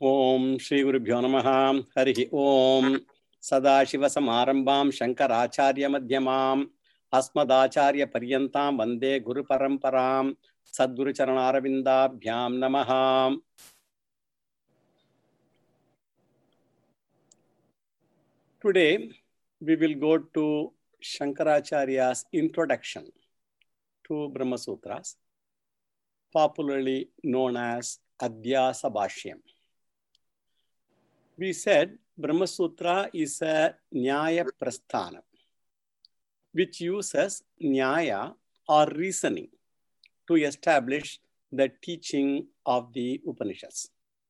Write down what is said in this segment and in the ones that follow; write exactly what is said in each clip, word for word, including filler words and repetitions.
Om Shri Guru Bhyo Namaha Harihi Om Sadashiva Samarambam Shankaracharya Madhyamam Asmadacharya Paryantam Vande Guru Paramparam Sadguru Charanarvindabhyam Namaha. Today we will go to Shankaracharya's introduction to Brahma Sutras, popularly known as Adhyasa Bhashyam. We said Brahma Sutra is a Nyaya Prasthana, which uses Nyaya or reasoning to establish the teaching of the Upanishads.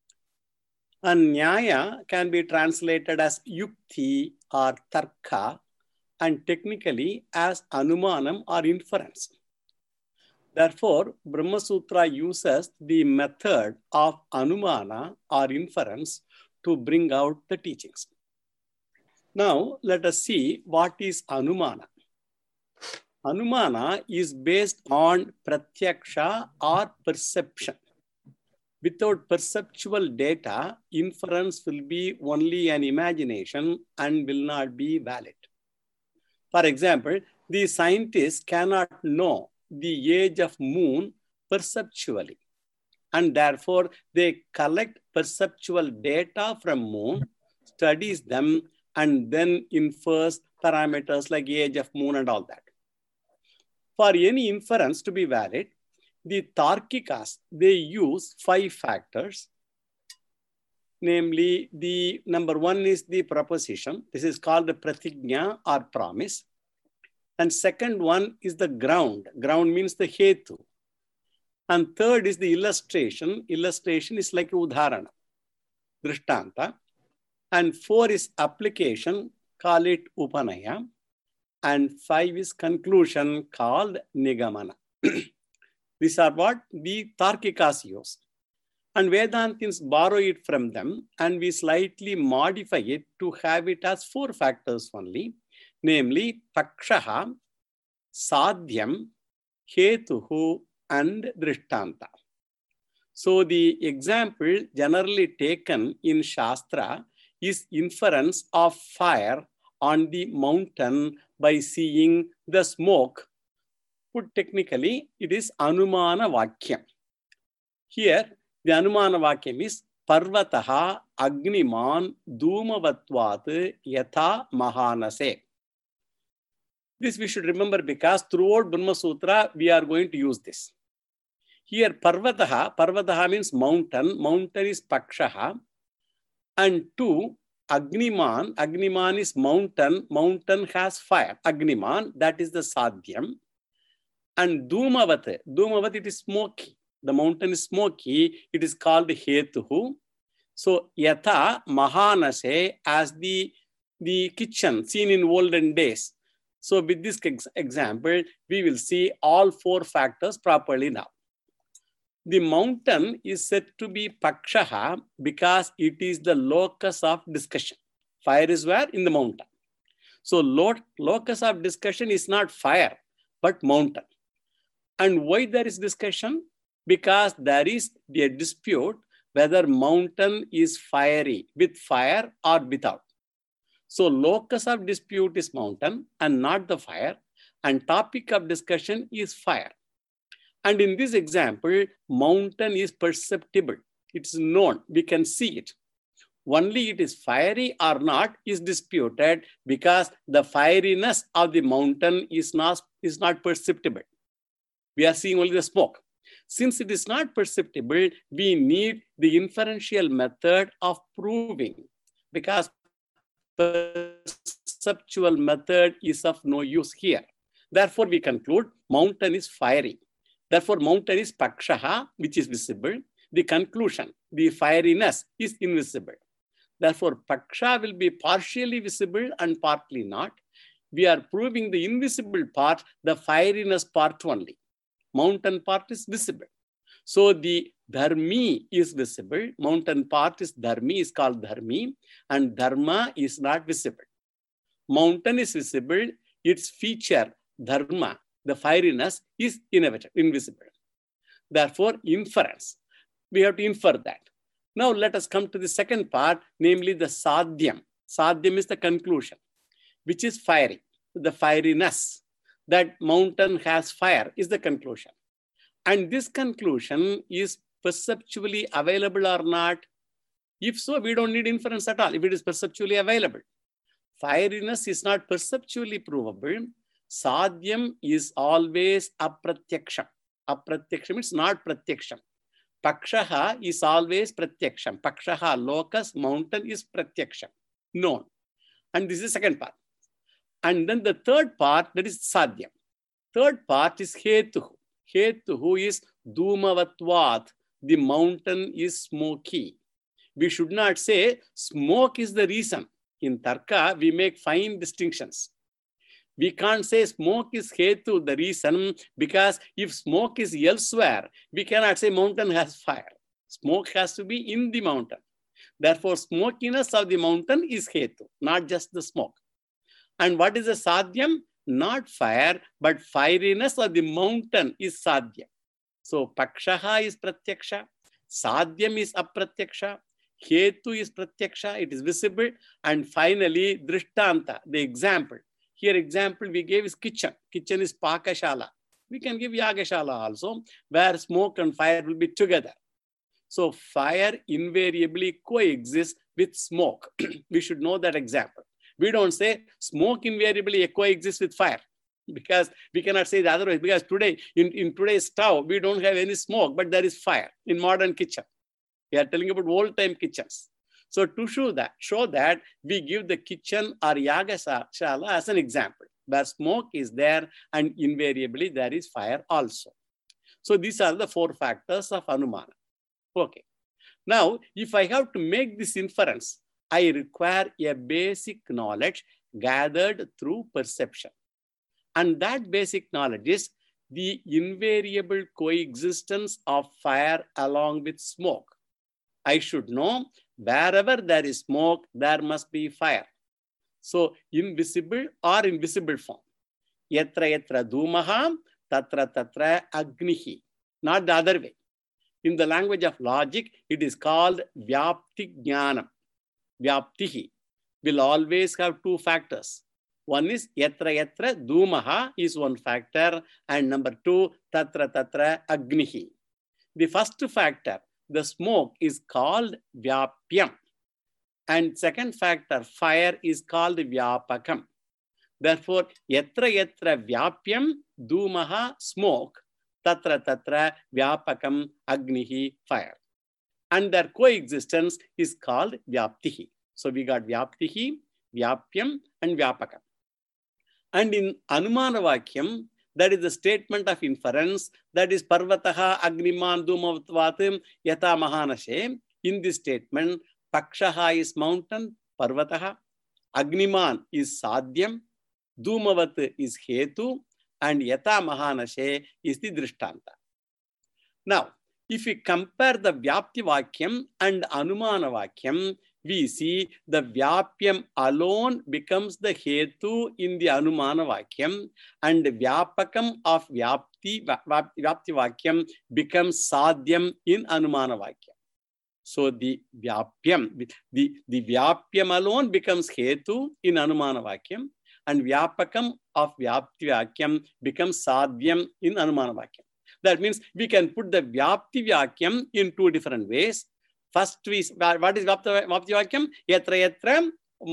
And Nyaya can be translated as Yukti or Tarka, and technically as Anumanam or inference. Therefore, Brahma Sutra uses the method of Anumana or inference to bring out the teachings. Now, let us see what is Anumana. Anumana is based on Pratyaksha or perception. Without perceptual data, inference will be only an imagination and will not be valid. For example, the scientists cannot know the age of moon perceptually, and therefore they collect perceptual data from moon, studies them, and then infers parameters like age of moon and all that. For any inference to be valid, the Tarkikas, they use five factors. Namely, the number one is the proposition. This is called the pratigna or promise. And second one is the ground. Ground means the hetu. And third is the illustration. Illustration is like udharana, drishtanta. And four is application, call it upanaya. And five is conclusion, called nigamana. These are what the Tarkikas use. And Vedantins borrow it from them, and we slightly modify it to have it as four factors only, namely pakshaha, sadhyam, hetuhu, and drishtanta. So the example generally taken in Shastra is inference of fire on the mountain by seeing the smoke. Put technically, it is Anumana Vakyam. Here, the Anumana Vakyam is Parvataha Agniman Dhumavatvat Yatha Mahanase. This we should remember because throughout Brahma Sutra, we are going to use this. Here, Parvataha, Parvataha means mountain, mountain is Pakshaha, and two, Agniman, Agniman is mountain, mountain has fire, Agniman, that is the Sadhyam. And Dhumavat, Dhumavat, it is smoky. The mountain is smoky. It is called Hetuhu. So, Yatha Mahanase as the, the kitchen seen in olden days. So, with this ex example, we will see all four factors properly now. The mountain is said to be Pakshaha because it is the locus of discussion. Fire is where? In the mountain. So, lo locus of discussion is not fire, but mountain. And why there is discussion? Because there is a dispute whether mountain is fiery, with fire or without. So locus of dispute is mountain and not the fire, and topic of discussion is fire. And in this example, mountain is perceptible. It's known, we can see it. Only it is fiery or not is disputed because the fieriness of the mountain is not, is not perceptible. We are seeing only the smoke. Since it is not perceptible, we need the inferential method of proving, because perceptual method is of no use here. Therefore, we conclude mountain is fiery. Therefore, mountain is pakshaha, which is visible. The conclusion, the fieriness is invisible. Therefore, paksha will be partially visible and partly not. We are proving the invisible part, the fieriness part only. Mountain part is visible. So the dharmi is visible. Mountain part is dharmi, is called dharmi, and dharma is not visible. Mountain is visible. Its feature, dharma, the fieriness, is inevitable, invisible. Therefore, inference. We have to infer that. Now let us come to the second part, namely the sadhyam. Sadhyam is the conclusion, which is fiery. The fieriness, that mountain has fire, is the conclusion. And this conclusion is perceptually available or not? If so, we don't need inference at all, if it is perceptually available. Fieriness is not perceptually provable. Sadhyam is always apratyaksha. Apratyaksha means not pratyaksham. Pakshaha is always pratyaksham. Pakshaha, locus, mountain is pratyaksham, known. And this is the second part. And then the third part, that is sadhyam. Third part is hetuhu. Hetuhu is dhumavatvat. The mountain is smoky. We should not say smoke is the reason. In Tarka, we make fine distinctions. We can't say smoke is hetu, the reason, because if smoke is elsewhere, we cannot say mountain has fire. Smoke has to be in the mountain. Therefore, smokiness of the mountain is hetu, not just the smoke. And what is the sadhyam? Not fire, but fieriness of the mountain is sadhyam. So, pakshaha is pratyaksha, sadhyam is apratyaksha, hetu is pratyaksha, it is visible, and finally, drishtanta, the example. Here example we gave is kitchen. Kitchen is pakashala. We can give yagashala also, where smoke and fire will be together. So fire invariably coexists with smoke. We should know that example. We don't say smoke invariably coexists with fire, because we cannot say the otherwise. Because today, in, in today's stove, we don't have any smoke, but there is fire in modern kitchen. We are telling about old-time kitchens. So to show that, show that we give the kitchen or yagashala as an example, where smoke is there and invariably there is fire also. So these are the four factors of Anumana. Okay. Now, if I have to make this inference, I require a basic knowledge gathered through perception. And that basic knowledge is the invariable coexistence of fire along with smoke. I should know wherever there is smoke, there must be fire. So, invisible or invisible form. Yatra yatra dhumaha, tatra tatra agnihi. Not the other way. In the language of logic, it is called vyapti jnanam. Vyaptihi will always have two factors. One is yatra yatra dhumaha is one factor, and number two, tatra tatra agnihi. The first factor, the smoke, is called vyapyam. And second factor, fire, is called vyapakam. Therefore, yatra yatra vyapyam, dhumaha, smoke, tatra tatra vyapakam, agnihi, fire. And their coexistence is called vyaptihi. So we got vyaptihi, vyapyam, and vyapakam. And in Anumana Vakyam, that is the statement of inference, that is parvataha agniman dhumavatvatim yata mahanashe. In this statement, pakshaha is mountain, parvataha, agniman is sadhyam, dhumavat is hetu, and yata mahanashe is the drishtanta. Now, if we compare the Vyapti Vakyam and Anumana Vakyam, we see the Vyapyam alone becomes the Hetu in the Anumana Vakyam, and the Vyapakam of Vyapti, Vyapti Vakyam becomes Sadhyam in Anumana Vakyam. So the Vyapyam, the, the Vyapyam alone becomes Hetu in Anumana Vakyam, and Vyapakam of Vyapti Vakyam becomes Sadhyam in Anumana Vakyam. That means we can put the Vyapti Vakyam in two different ways. First, we, what is Vyapti Vakyam? Yatra yatra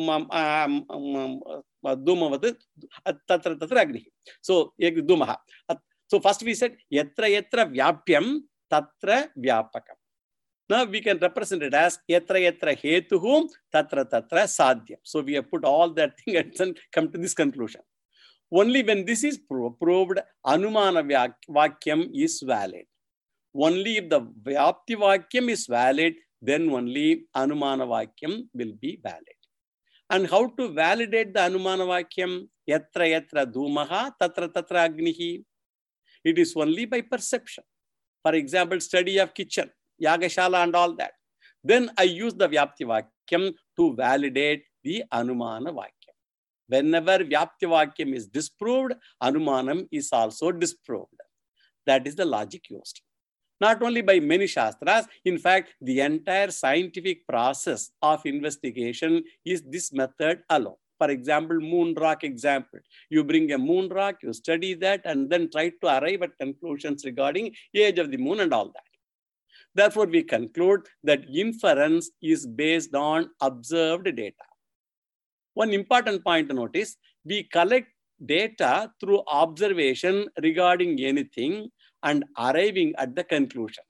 dhumavat tatra tatra agnihi. So, dhumaha. So, first we said yatra yatra vyapyam tatra vyapakam. Now, we can represent it as yatra yatra hetuhum tatra tatra sadhyam. So, we have put all that thing and then come to this conclusion. Only when this is proved, Anumana Vakyam is valid. Only if the Vyapti Vakyam is valid, then only Anumana Vakyam will be valid. And how to validate the Anumana Vakyam? Yatra yatra dhumaha tatra tatra agnihi. It is only by perception. For example, study of kitchen, yagashala and all that. Then I use the Vyapti Vakyam to validate the Anumana Vakyam. Whenever Vyapti Vakyam is disproved, Anumanam is also disproved. That is the logic used. Not only by many Shastras, in fact, the entire scientific process of investigation is this method alone. For example, moon rock example. You bring a moon rock, you study that, and then try to arrive at conclusions regarding age of the moon and all that. Therefore, we conclude that inference is based on observed data. One important point to notice, we collect data through observation regarding anything and arriving at the conclusion.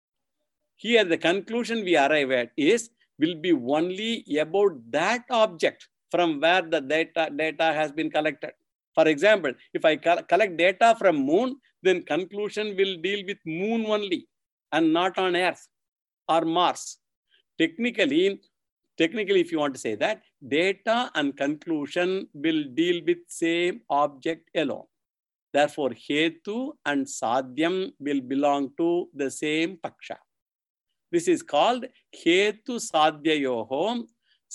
Here, the conclusion we arrive at is, will be only about that object from where the data, data has been collected. For example, if I collect data from moon, then conclusion will deal with moon only and not on Earth or Mars. Technically, technically, if you want to say that, data and conclusion will deal with same object alone. Therefore, Hetu and Sadhyam will belong to the same Paksha. This is called Hetu Sadhyayoho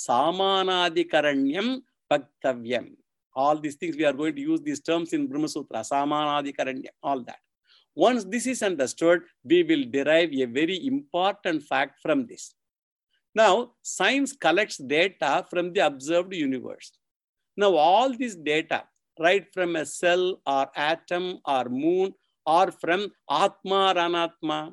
Samanadikaranyam Bhaktavyam. All these things, we are going to use these terms in Brahma Sutra, Samanadikaranyam, all that. Once this is understood, we will derive a very important fact from this. Now, science collects data from the observed universe. Now, all this data, right from a cell or atom or moon or from Atma or Anatma,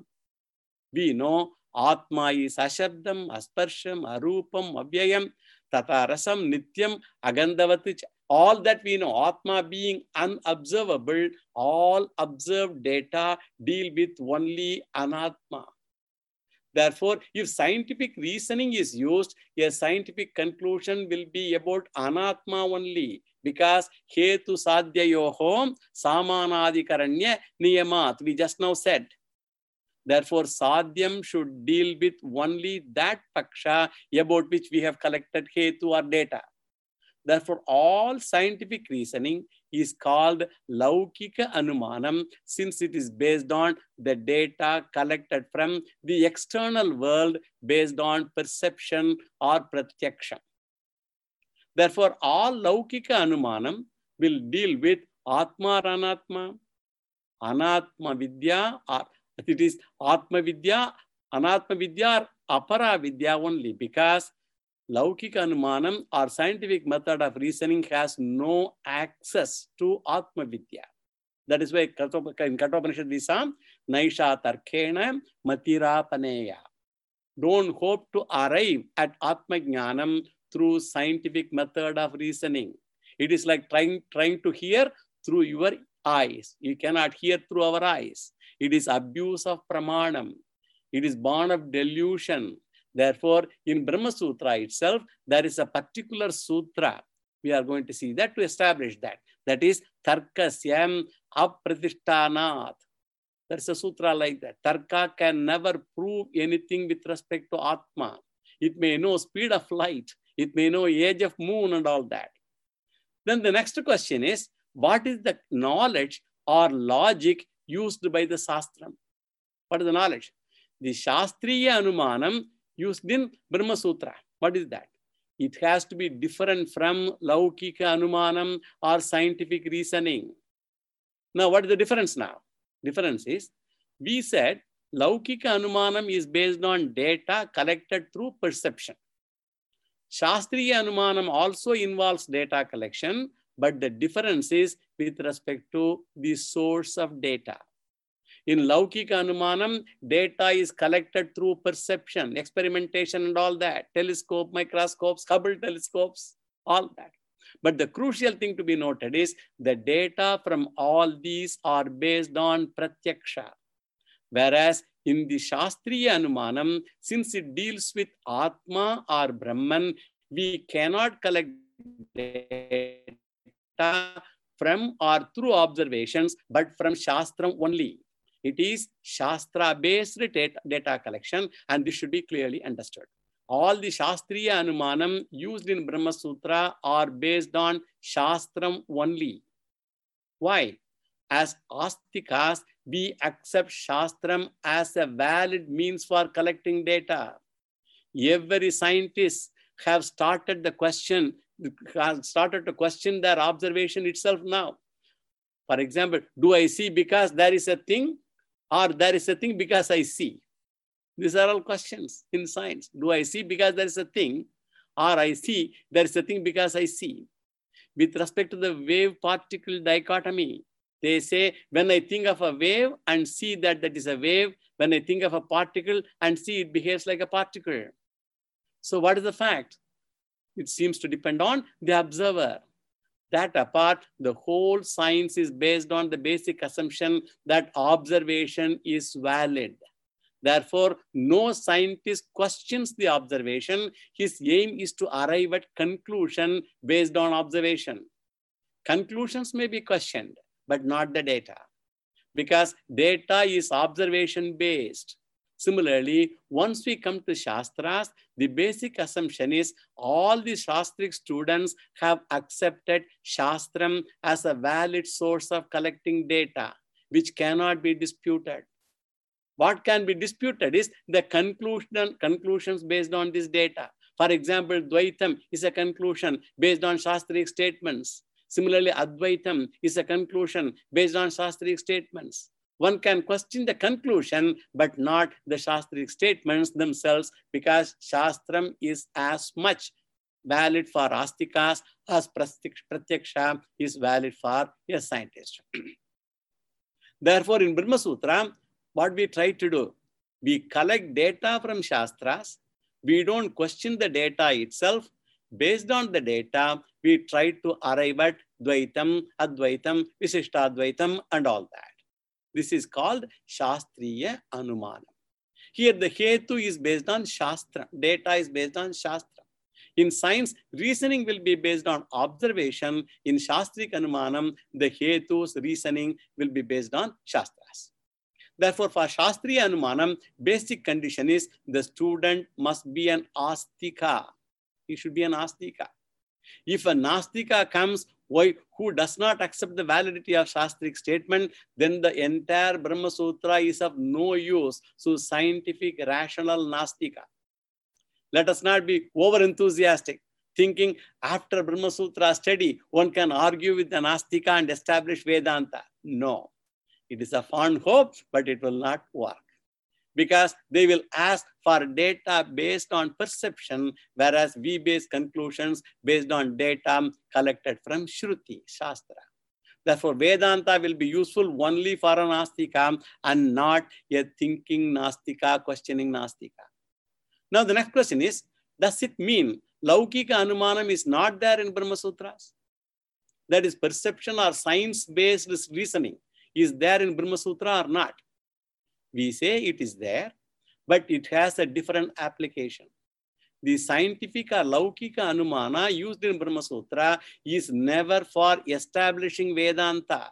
we know Atma is Ashabdam, Asparsham, Arupam, Avyayam, Tatarasam, Nityam, Agandavati. All that we know, Atma being unobservable, all observed data deal with only Anatma. Therefore, if scientific reasoning is used, a scientific conclusion will be about Anatma only, because Hetu Sadhyayoho Samanadikaranya Niyamat, we just now said. Therefore, Sadhyam should deal with only that Paksha about which we have collected Hetu or data. Therefore, all scientific reasoning is called Laukika Anumanam, since it is based on the data collected from the external world based on perception or pratyaksha. Therefore, all Laukika Anumanam will deal with Atma or Anatma, Anatma Vidya, or it is Atma Vidya, Anatma Vidya, or Apara Vidya only, because Laukika Anumanam or scientific method of reasoning has no access to Atma Vidya. That is why in Kathopanishad we say, Naisha Tarkena Matira Paneya. Don't hope to arrive at Atma Jnanam through scientific method of reasoning. It is like trying, trying to hear through your eyes. You cannot hear through our eyes. It is abuse of pramanam. It is born of delusion. Therefore, in Brahma Sutra itself, there is a particular sutra. We are going to see that to establish that. That is Tarkasyam Apratishtanat. There is a sutra like that. Tarka can never prove anything with respect to Atma. It may know speed of light. It may know age of moon and all that. Then the next question is, what is the knowledge or logic used by the Shastram? What is the knowledge? The Shastriya Anumanam used in Brahma Sutra. What is that? It has to be different from Laukika Anumanam or scientific reasoning. Now, what is the difference now? Difference is, we said Laukika Anumanam is based on data collected through perception. Shastriya Anumanam also involves data collection, but the difference is with respect to the source of data. In Laukika Anumanam, data is collected through perception, experimentation and all that, telescope, microscopes, Hubble telescopes, all that. But the crucial thing to be noted is the data from all these are based on pratyaksha. Whereas in the Shastriya Anumanam, since it deals with Atma or Brahman, we cannot collect data from or through observations, but from Shastram only. It is Shastra-based data, data collection, and this should be clearly understood. All the Shastriya Anumanam used in Brahma Sutra are based on Shastram only. Why? As Astikas, we accept Shastram as a valid means for collecting data. Every scientist have started the question, have started to question their observation itself now. For example, do I see because there is a thing? or there is a thing because I see? These are all questions in science. Do I see because there is a thing, or I see there is a thing because I see? With respect to the wave-particle dichotomy, they say, when I think of a wave and see that that is a wave, when I think of a particle and see it behaves like a particle. So what is the fact? It seems to depend on the observer. That apart, the whole science is based on the basic assumption that observation is valid. Therefore, no scientist questions the observation. His aim is to arrive at conclusion based on observation. Conclusions may be questioned, but not the data, because data is observation-based. Similarly, once we come to Shastras, the basic assumption is all the Shastric students have accepted Shastram as a valid source of collecting data, which cannot be disputed. What can be disputed is the conclusion, conclusions based on this data. For example, Dvaitam is a conclusion based on Shastric statements. Similarly, Advaitam is a conclusion based on Shastric statements. One can question the conclusion, but not the Shastric statements themselves, because Shastram is as much valid for Astikas as Pratyaksha is valid for a scientist. Therefore, in Brahma Sutra, what we try to do, we collect data from Shastras. We don't question the data itself. Based on the data, we try to arrive at Dvaitam, Advaitam, Visishtadvaitam, and all that. This is called Shastriya Anumanam. Here, the Hetu is based on Shastra. Data is based on Shastra. In science, reasoning will be based on observation. In Shastric Anumanam, the Hetu's reasoning will be based on Shastras. Therefore, for Shastriya Anumanam, basic condition is the student must be an Astika. He should be an Astika. If a Nastika comes who does not accept the validity of Shastric statement, then the entire Brahma Sutra is of no use. So scientific, rational Nastika. Let us not be over-enthusiastic, thinking after Brahma Sutra study, one can argue with an Astika and establish Vedanta. No. It is a fond hope, but it will not work, because they will ask for data based on perception, whereas we base conclusions based on data collected from Shruti, Shastra. Therefore, Vedanta will be useful only for an Astika and not a thinking Nastika, questioning Nastika. Now, the next question is, does it mean Laukika Anumanam is not there in Brahma Sutras? That is, perception or science-based reasoning is there in Brahma Sutra or not? We say it is there, but it has a different application. The scientific or Laukika Anumana used in Brahma Sutra is never for establishing Vedanta.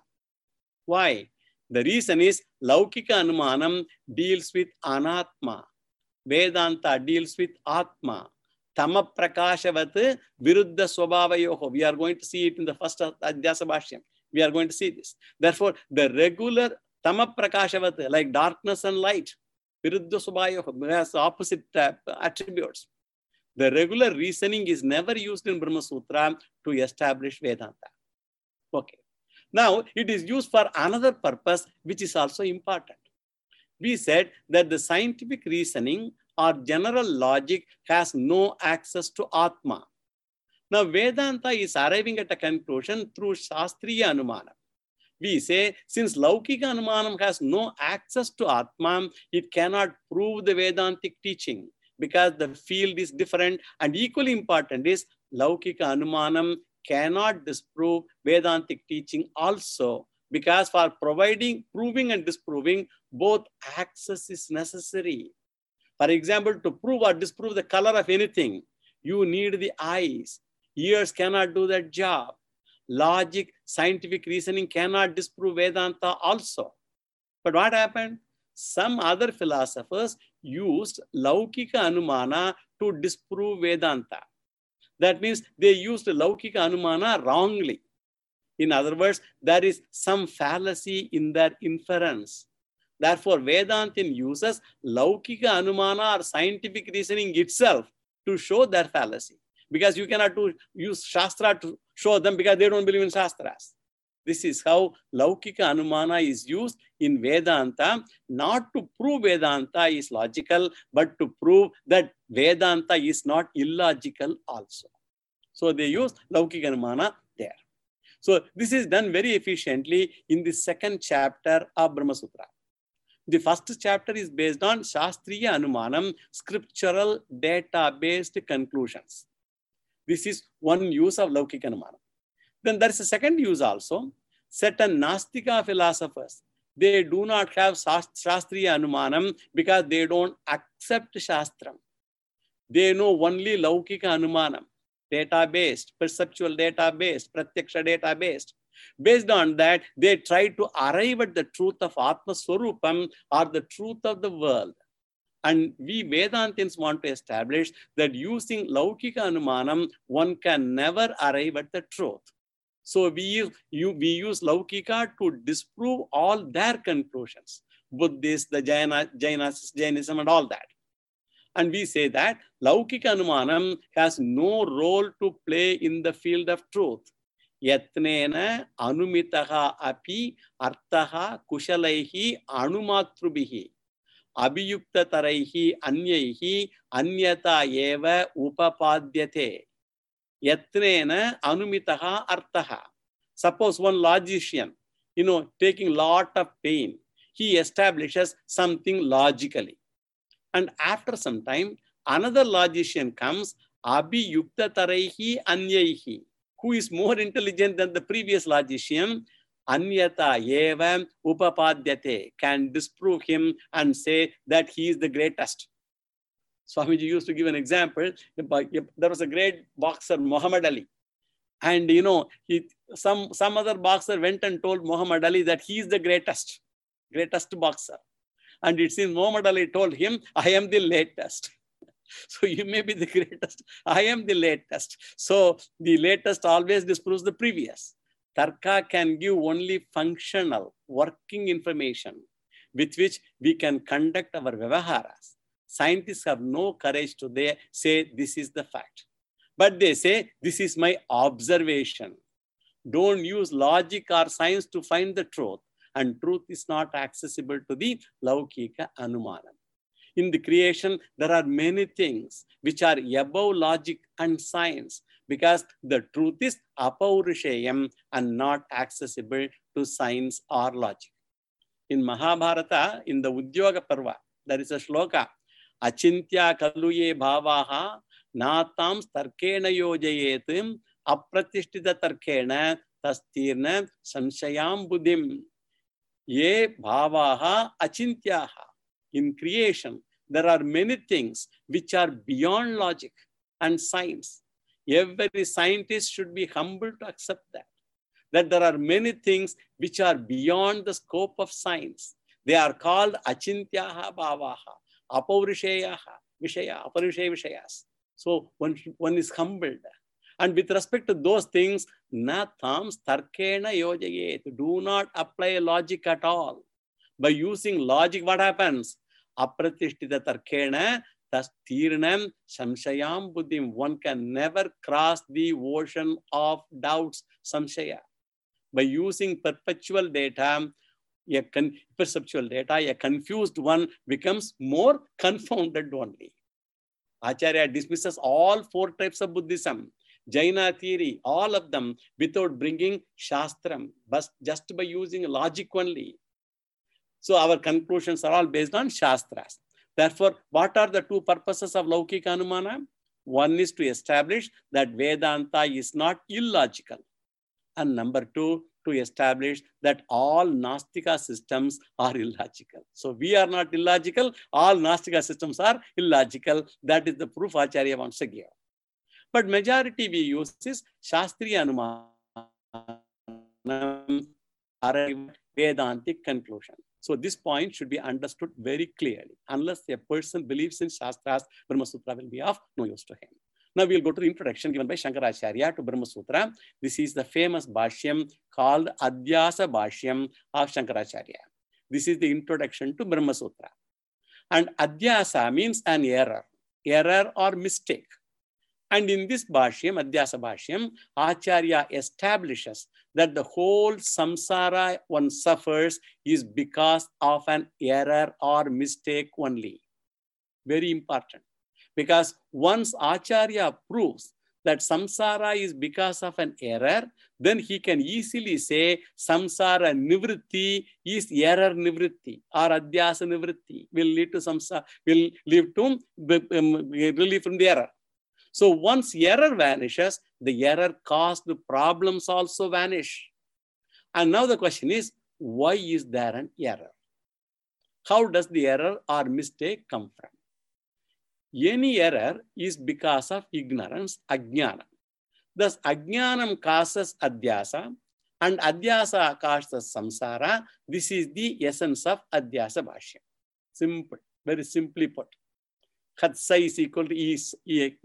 Why? The reason is Laukika Anumanam deals with Anatma. Vedanta deals with Atma. Tama Prakashavat Viruddha Swabhavayoho. We are going to see it in the first Adhyasa Bhashyam. We are going to see this. Therefore, the regular Tama Prakashavat, like darkness and light, Viruddha Swabhavayoho, has opposite uh, attributes. The regular reasoning is never used in Brahma Sutra to establish Vedanta. Okay. Now, it is used for another purpose, which is also important. We said that the scientific reasoning or general logic has no access to Atma. Now, Vedanta is arriving at a conclusion through Shastriya Anumanam. We say, since Laukika Anumanam has no access to Atma, it cannot prove the Vedantic teaching because the field is different, and equally important is Laukika Anumanam cannot disprove Vedantic teaching also, because for providing, proving and disproving, both access is necessary. For example, to prove or disprove the color of anything, you need the eyes. Ears cannot do that job. Logic, scientific reasoning cannot disprove Vedanta also. But what happened? Some other philosophers used Laukika Anumana to disprove Vedanta. That means they used Laukika Anumana wrongly. In other words, there is some fallacy in their inference. Therefore, Vedantin uses Laukika Anumana or scientific reasoning itself to show their fallacy. Because you cannot do, use Shastra to show them because they don't believe in Shastras. This is how Laukika Anumana is used in Vedanta, not to prove Vedanta is logical, but to prove that Vedanta is not illogical also. So they use Laukika Anumana there. So this is done very efficiently in the second chapter of Brahma Sutra. The first chapter is based on Shastriya Anumanam, scriptural data-based conclusions. This is one use of Laukika Anumanam. Then there is a second use also. Certain Nastika philosophers, they do not have Shastriya Anumanam because they don't accept Shastram. They know only Laukika Anumanam, data-based, perceptual data-based, pratyaksha data-based. Based on that, they try to arrive at the truth of Atma Swarupam or the truth of the world. And we Vedantins want to establish that using Laukika Anumanam, one can never arrive at the truth. So we use, you, we use Laukika to disprove all their conclusions. Buddhists, the Jaina, Jainas, Jainism and all that. And we say that Laukika Anumanam has no role to play in the field of truth. Yatnena anumitaha api artaha kushalaihi anumatrubihi abhiyukta taraihi anyaihi anyata eva upapadyate. Yatnena anumitaha artaha. Suppose one logician, you know, taking lot of pain, he establishes something logically. And after some time, another logician comes, abhiyukta taraihi anyaihi, who is more intelligent than the previous logician, anyata eva upapadyate, can disprove him and say that he is the greatest. Swamiji used to give an example. There was a great boxer, Muhammad Ali. And, you know, he, some, some other boxer went and told Muhammad Ali that he is the greatest, greatest boxer. And it seems Muhammad Ali told him, I am the latest. So you may be the greatest. I am the latest. So the latest always disproves the previous. Tarka can give only functional, working information with which we can conduct our vyavaharas. Scientists have no courage to they say this is the fact. But they say this is my observation. Don't use logic or science to find the truth. And truth is not accessible to the Laukika Anumanam. In the creation, there are many things which are above logic and science because the truth is apaurishayam and not accessible to science or logic. In Mahabharata, in the Udyoga Parva, there is a shloka, Achintya kaluye bhavaha natam starkena yojayetim apratishthita tarkena tastirna samshayam buddhim. Ye bhavaha achintyaha. In creation, there are many things which are beyond logic and science. Every scientist should be humble to accept that. That there are many things which are beyond the scope of science. They are called achintyaha bhavaha, apaurisheyaha, vishaya, aparishe vishayas. So one, one is humbled. And with respect to those things, natham starkena yojayet. Do not apply logic at all. By using logic, what happens? Apratishtita tarkena tastirnam samshayam buddhim. One can never cross the ocean of doubts, samshaya. By using perpetual data, a con perceptual data, a confused one becomes more confounded only. Acharya dismisses all four types of Buddhism, Jaina theory, all of them without bringing Shastram, but just by using logic only. So our conclusions are all based on Shastras. Therefore, what are the two purposes of Laukika Anumana? One is to establish that Vedanta is not illogical. And number two, to establish that all Nastika systems are illogical. So we are not illogical, all Nastika systems are illogical. That is the proof Acharya wants to give. But majority we use is Shastriya Anumanam, Vedantic conclusion. So this point should be understood very clearly. Unless a person believes in Shastras, Brahma Sutra will be of no use to him. Now we'll go to the introduction given by Shankaracharya to Brahma Sutra. This is the famous Bhashyam called Adhyasa Bhashyam of Shankaracharya. This is the introduction to Brahma Sutra. And Adhyasa means an error, error or mistake. And in this Bhashyam, Adhyasa Bhashyam, Acharya establishes that the whole samsara one suffers is because of an error or mistake only. Very important. Because once Acharya proves that samsara is because of an error, then he can easily say samsara nivritti is error nivritti or adhyasa nivritti will lead to samsara, will lead to um, relief from the error. So once error vanishes, the error caused problems also vanish. And now the question is, why is there an error? How does the error or mistake come from? Any error is because of ignorance, ajnana. Thus, ajnanam causes adhyasa and adhyasa causes samsara. This is the essence of adhyasa bhashya. Simple, very simply put. Khatsa is equal to is,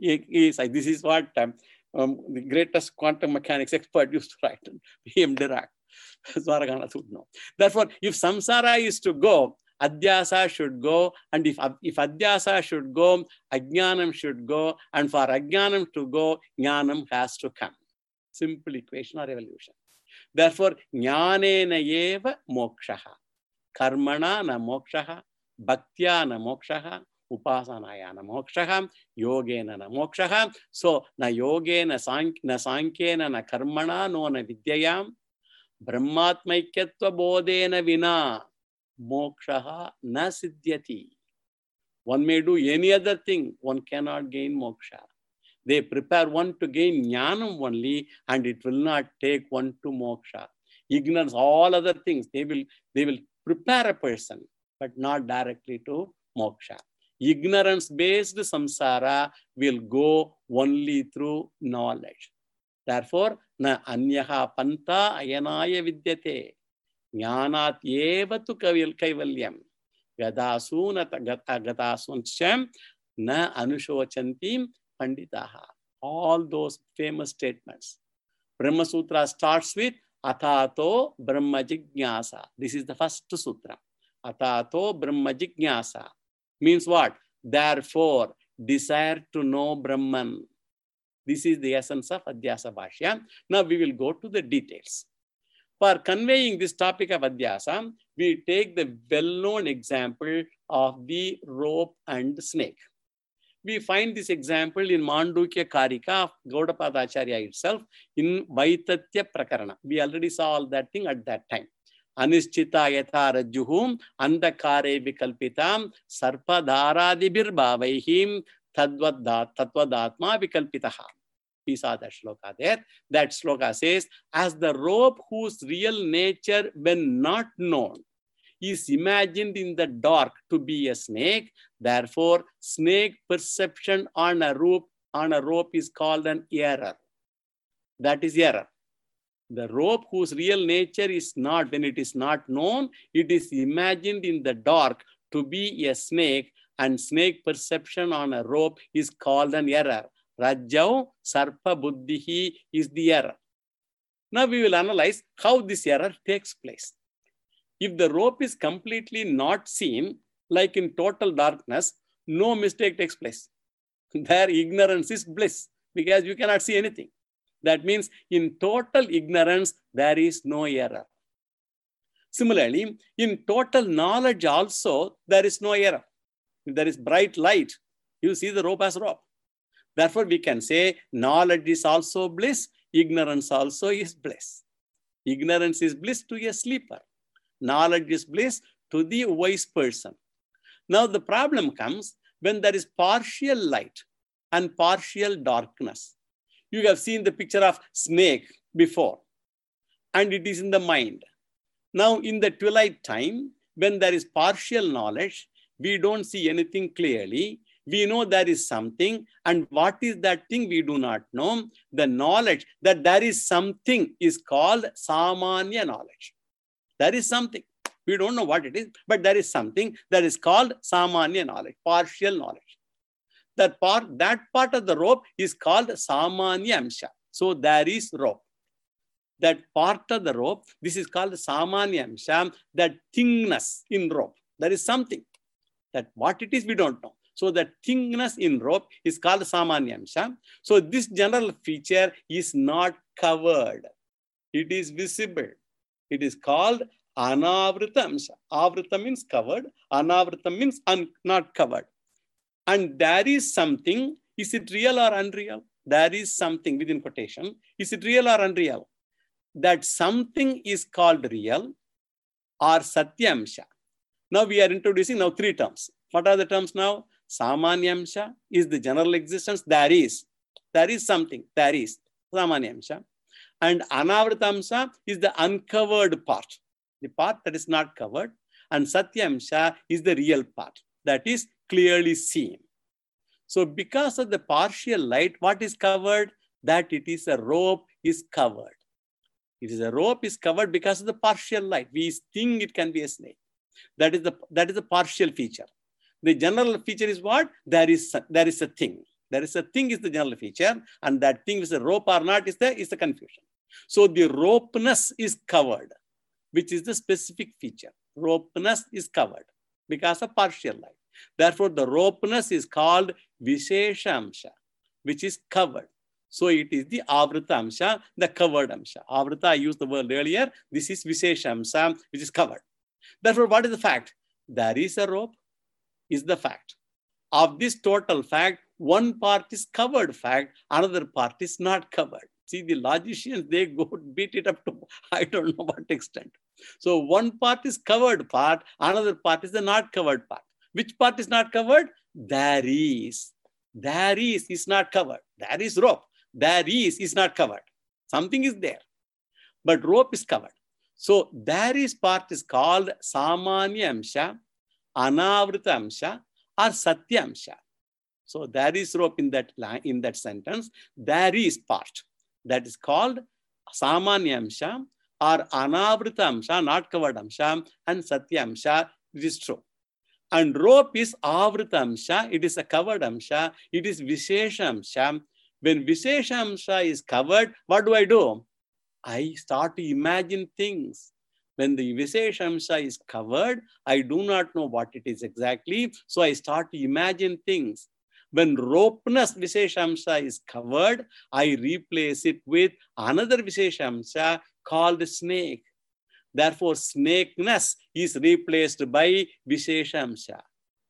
is. This is what um, um, the greatest quantum mechanics expert used to write, P M Dirac. Swaraganath would know. Therefore, if samsara is to go, adhyasa should go, and if, if adhyasa should go, ajnanam should go, and for ajnanam to go, jnanam has to come. Simple equation or evolution. Therefore, jnanena eva mokshaha, karmana na mokshaha, bhaktya na mokshaha, upasanaya na mokshaha, yogena na mokshaha. So, na yogena sank, na sankhena na karmana no na vidyayam, brahmatmaikyatva bodhena vina mokshaha na siddhyati. One may do any other thing, one cannot gain moksha. They prepare one to gain jnanam only, and it will not take one to moksha. Ignorance, all other things, they will, they will prepare a person, but not directly to moksha. Ignorance-based samsara will go only through knowledge. Therefore, na anyaha panta ayanaya vidyate. Jnanat eva tu kaivalyam. Gadasuna gadasunshyam na anushochantim panditaha. All those famous statements. Brahma Sutra starts with Atato Brahma Jignasa. This is the first sutra. Atato Brahma Jignasa. Means what? Therefore, desire to know Brahman. This is the essence of Adhyasa Bhashya. Now we will go to the details. For conveying this topic of Adhyasa, we take the well-known example of the rope and snake. We find this example in Mandukya Karika of Gaudapada Acharya itself in Vaitatya Prakarana. We already saw all that thing at that time. Anischita yatha rajjuhum andakare vikalpitam sarpadharadibir bhavaihim tatvadatma vikalpitaha. We saw that shloka there. That shloka says, as the rope whose real nature, when not known, is imagined in the dark to be a snake, therefore, snake perception on a rope, on a rope is called an error. That is error. The rope whose real nature is not, when it is not known, it is imagined in the dark to be a snake, and snake perception on a rope is called an error. Rajjau sarpa buddhihi is the error. Now we will analyze how this error takes place. If the rope is completely not seen, like in total darkness, no mistake takes place. There ignorance is bliss because you cannot see anything. That means in total ignorance, there is no error. Similarly, in total knowledge also, there is no error. If there is bright light, you see the rope as rope. Therefore, we can say knowledge is also bliss, ignorance also is bliss. Ignorance is bliss to a sleeper. Knowledge is bliss to the wise person. Now, the problem comes when there is partial light and partial darkness. You have seen the picture of snake before, and it is in the mind. Now, in the twilight time, when there is partial knowledge, we don't see anything clearly. We know there is something, and what is that thing we do not know. The knowledge that there is something is called samanya knowledge. There is something. We don't know what it is, but there is something that is called samanya knowledge, partial knowledge. That part, that part of the rope is called samanya amsha. So there is rope. That part of the rope, this is called samanya amsha, that thingness in rope. There is something. That what it is, we don't know. So the thingness in rope is called samanya amsha. So this general feature is not covered. It is visible. It is called Anavritamsha. Avrita means covered. Anavrita means un not covered. And there is something. Is it real or unreal? There is something within quotation. Is it real or unreal? That something is called real or Satyamsha. Now we are introducing now three terms. What are the terms now? Samanyamsha is the general existence. There is. There is something. There is. Samanyamsha. And Anavritamsha is the uncovered part. The part that is not covered. And Satyamsha is the real part. That is clearly seen. So because of the partial light, what is covered? That it is a rope is covered. It is a rope is covered because of the partial light. We think it can be a snake. That is the, that is the partial feature. The general feature is what? There is, there is a thing. There is a thing is the general feature, and that thing is a rope or not is the, is the confusion. So the ropeness is covered, which is the specific feature. Ropeness is covered because of partial light. Therefore, the ropeness is called Visheshamsha, which is covered. So it is the Avrita Amsha, the covered Amsha. Avrita, I used the word earlier. This is Visheshamsha, which is covered. Therefore, what is the fact? There is a rope, is the fact. Of this total fact, one part is covered fact, another part is not covered. See, the logicians, they go beat it up to, I don't know what extent. So one part is covered part, another part is the not covered part. Which part is not covered? There is. There is is not covered. There is rope. There is is not covered. Something is there. But rope is covered. So there is part is called Samanya Amsha, Anavrita Amsha, or Satya Amsha. So there is rope in that line, in that sentence. There is part that is called Samanya Amsha or Anavrita Amsha, not covered Amsha, and Satya Amsha. It is true. And rope is Avrita Amsha. It is a covered Amsha. It is Vishesha Amsha. When Vishesha Amsha is covered, what do I do? I start to imagine things. When the Vishesha Amsha is covered, I do not know what it is exactly. So I start to imagine things. When ropeness Vishesha Amsha is covered, I replace it with another Vishesha Amsha called snake. Therefore, snakeness is replaced by Vishesha Amsha.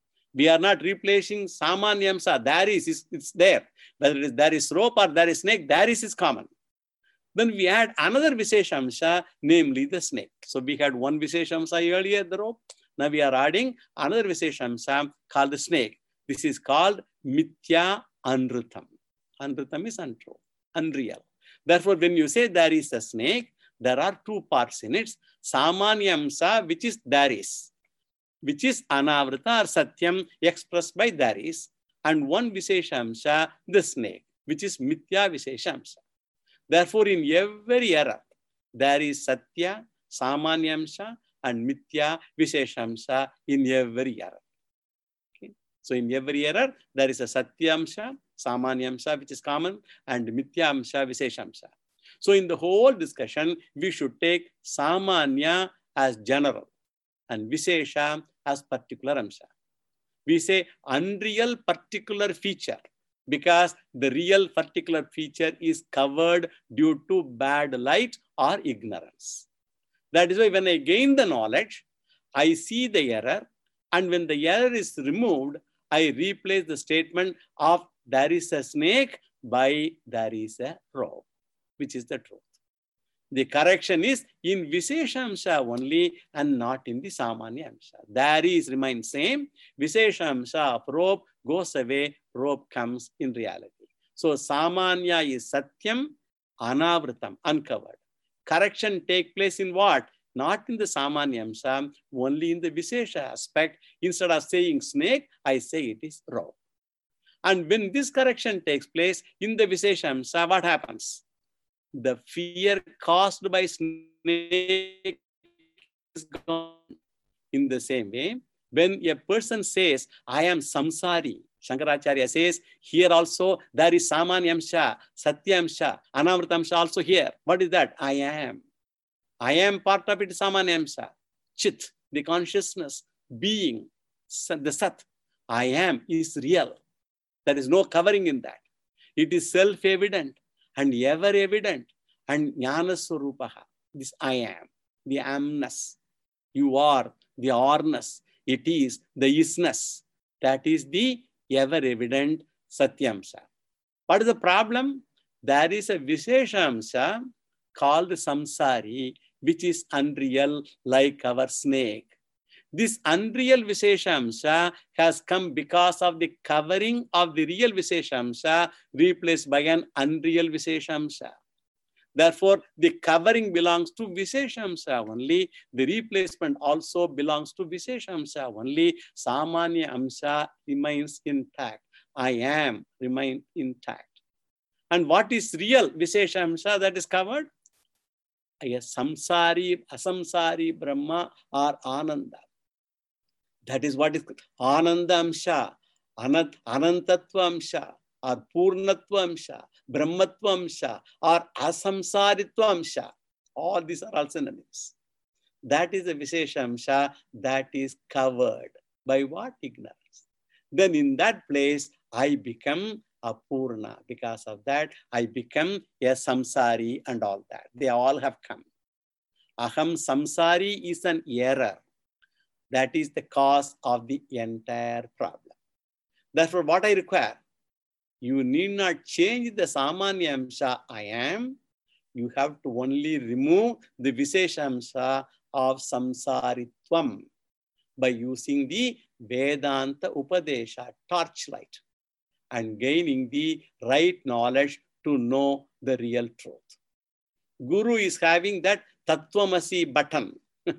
We are not replacing Samanya Amsha. There is, it's, it's there. Whether it is, there is rope or there is snake, there is is common. Then we add another Vishesha Amsha, namely the snake. So we had one Vishesha Amsha earlier, the rope. Now we are adding another Vishesha Amsha called the snake. This is called Mithya Anrutam. Anrutam is untrue, unreal. Therefore, when you say there is a snake, there are two parts in it. Samanya Amsha, which is there is, which is Anavrita or Satyam expressed by there is, and one Vishesha Amsha, the snake, which is Mithya Vishesha Amsha. Therefore, in every error, there is Satya, Samanya Amsha, and Mithya Vishesha Amsha in every error. Okay? So, in every error, there is a Satya Amsha, Samanya Amsha, which is common, and Mithya Amsha, Vishesha Amsha. So, in the whole discussion, we should take Samanya as general and Vishesha as particular Amsha. We say unreal particular feature because the real particular feature is covered due to bad light or ignorance. That is why when I gain the knowledge, I see the error, and when the error is removed, I replace the statement of there is a snake by there is a rope, which is the truth. The correction is in Vishesha Amsha only and not in the Samanya Amsha. There is remains same. Vishesha Amsha of rope goes away, rope comes in reality. So Samanya is Satyam, Anavritam, uncovered. Correction take place in what? Not in the Samanya Amsha, only in the Vishesha aspect. Instead of saying snake, I say it is rope. And when this correction takes place in the Vishesha Amsha, what happens? The fear caused by snake is gone. In the same way, when a person says, I am samsari, Shankaracharya says, here also there is Samanya Amsha, Satya Amsha, Anavrita Amsha also here. What is that? I am. I am part of it, Samanya Amsha. Chit, the consciousness, being, the Sat. I am is real. There is no covering in that. It is self-evident and ever evident. And Jnana Swarupaha, this I am, the amness. You are the orness. It is the isness. That is the ever-evident Satyamsa. What is the problem? There is a Visheshamsa called Samsari, which is unreal like our snake. This unreal Visheshamsa has come because of the covering of the real Visheshamsa replaced by an unreal Visheshamsa. Therefore, the covering belongs to Visheshamsa only. The replacement also belongs to Visheshamsa only. Samanya Amsa remains intact. I am remain intact. And what is real Visheshamsa that is covered? A samsari, asamsari Brahma or Ananda. That is what is Ananda Amsha, Anant, Anantatva Amsha, or Purnatva Amsha, Brahmatva Amsha, or Asamsaritva Amsha. All these are all synonyms. That is a Visheshamsa that is covered by what? Ignorance. Then in that place, I become a Purna. Because of that, I become a Samsari and all that. They all have come. Aham Samsari is an error. That is the cause of the entire problem. Therefore, what I require, you need not change the Samanya Amsha I am. You have to only remove the Visheshamsa of Samsaritvam by using the Vedanta Upadesha, torchlight, and gaining the right knowledge to know the real truth. Guru is having that Tattvamasi button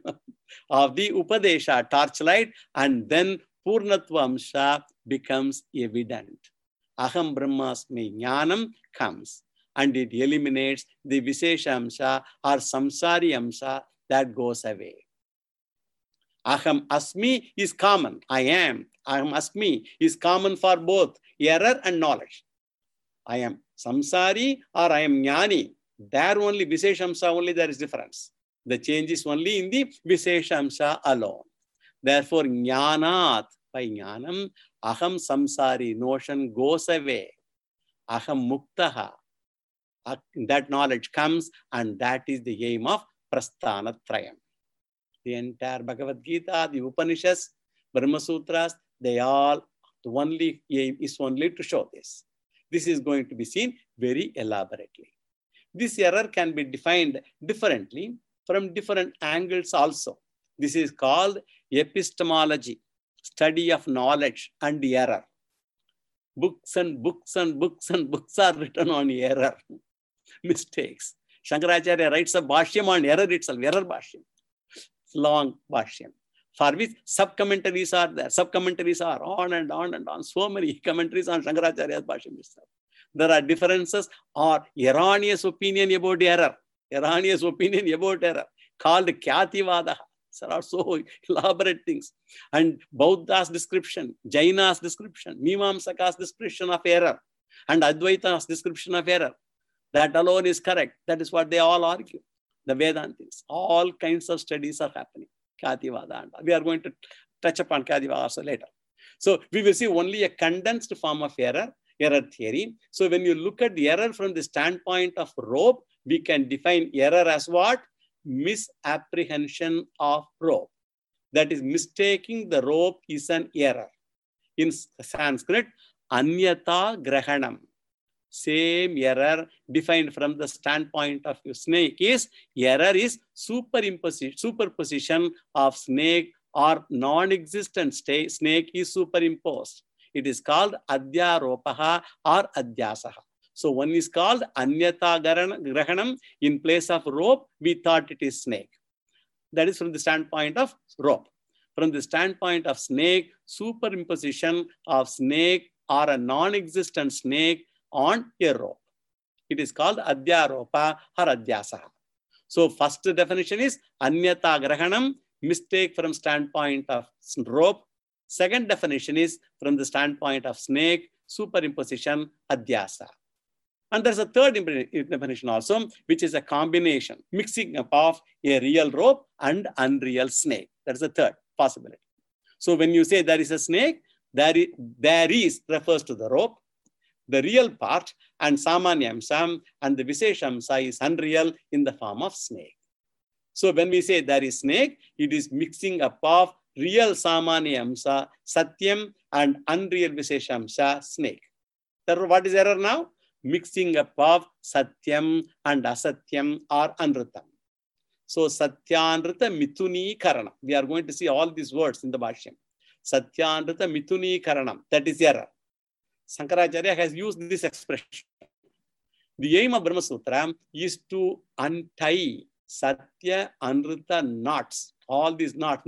of the Upadesha, torchlight, and then Purnatvamsha becomes evident. Aham Brahmasmi Jnanam comes and it eliminates the Visheshamsa or Samsari Amsa that goes away. Aham Asmi is common. I am. Aham Asmi is common for both error and knowledge. I am Samsari or I am Jnani. There only Visheshamsa only there is difference. The change is only in the Visheshamsa alone. Therefore, Jnanat, by Jnanam, Aham Samsari notion goes away. Aham Muktaha. That knowledge comes, and that is the aim of Prasthanatrayam. The entire Bhagavad Gita, the Upanishads, Brahma Sutras, they all, the only aim is only to show this. This is going to be seen very elaborately. This error can be defined differently from different angles also. This is called epistemology, study of knowledge and error. Books and books and books and books are written on error, mistakes. Shankaracharya writes a bhashyam on error itself, error bhashyam, long bhashyam, for which sub-commentaries are there. Sub-commentaries are on and on and on. So many commentaries on Shankaracharya's bhashyam itself. There are differences or erroneous opinion about error. Erroneous opinion about error called Kyativadaha. There are so elaborate things. And Buddha's description, Jaina's description, Mimamsaka's description of error, and Advaita's description of error. That alone is correct. That is what they all argue. The Vedantis. All kinds of studies are happening. Kyativada. And we are going to touch upon Kyativada also later. So we will see only a condensed form of error, error theory. So when you look at the error from the standpoint of rope, we can define error as what? Misapprehension of rope. That is, mistaking the rope is an error. In Sanskrit, Anyata Grahanam. Same error defined from the standpoint of your snake is, error is superimposition, superposition of snake or non-existent snake is superimposed. It is called Adhyaropaha or Adhyasaha. So one is called Anyata Grahanam. In place of rope, we thought it is snake. That is from the standpoint of rope. From the standpoint of snake, superimposition of snake or a non-existent snake on a rope. It is called Adhyaropa or Adhyasaha. So first definition is Anyata Grahanam, mistake from standpoint of rope. Second definition is from the standpoint of snake, superimposition, Adhyasa. And there's a third definition also, which is a combination, mixing up of a real rope and unreal snake. That's the third possibility. So when you say there is a snake, there is, there is refers to the rope. the real part, and Samanyamsam, and the Visheshamsa is unreal in the form of snake. So when we say there is snake, it is mixing up of real Samanyamsa, Satyam, and unreal Visheshamsa, snake. What is error now? Mixing up of Satyam and Asatyam or Anritam. So Satyanrita Mituni Karanam. We are going to see all these words in the Bhashyam. Satyanrita Mituni Karanam. That is error. Shankaracharya has used this expression. The aim of Brahma Sutra is to untie Satya Anrita knots. All these knots.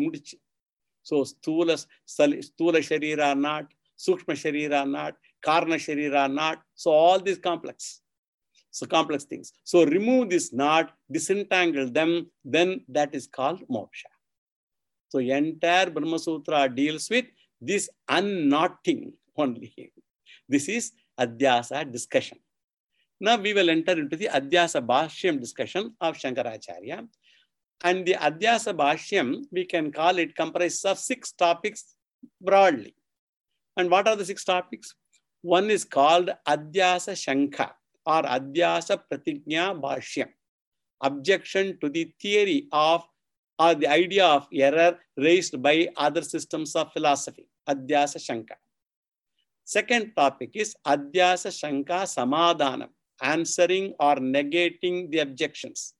So Stula, Stula Sharira knot, Sukshma Sharira knot, Karna Sharira knot. So all these complex. So complex things. So remove this knot, disentangle them, then that is called moksha. So entire Brahma Sutra deals with this unknotting only. This is Adhyasa discussion. Now we will enter into the Adhyasa Bhashyam discussion of Shankaracharya. And the Adhyasa Bhashyam, we can call it comprises of six topics broadly. And what are the six topics? One is called Adhyasa Shankha, or Adhyasa Pratignya Bhashyam, objection to the theory of or the idea of error raised by other systems of philosophy, Adhyasa Shankha. Second topic is Adhyasa Shankha Samadhanam, answering or negating the objections.